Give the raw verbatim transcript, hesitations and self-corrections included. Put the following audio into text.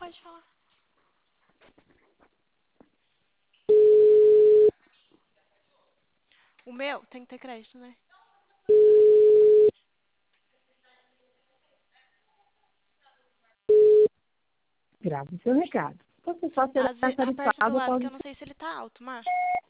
pode falar. O meu tem que ter crédito, né? Grave seu recado. Você só será Às vezes, aperta do tarifado lado que quando... eu não sei se ele tá alto, Mar.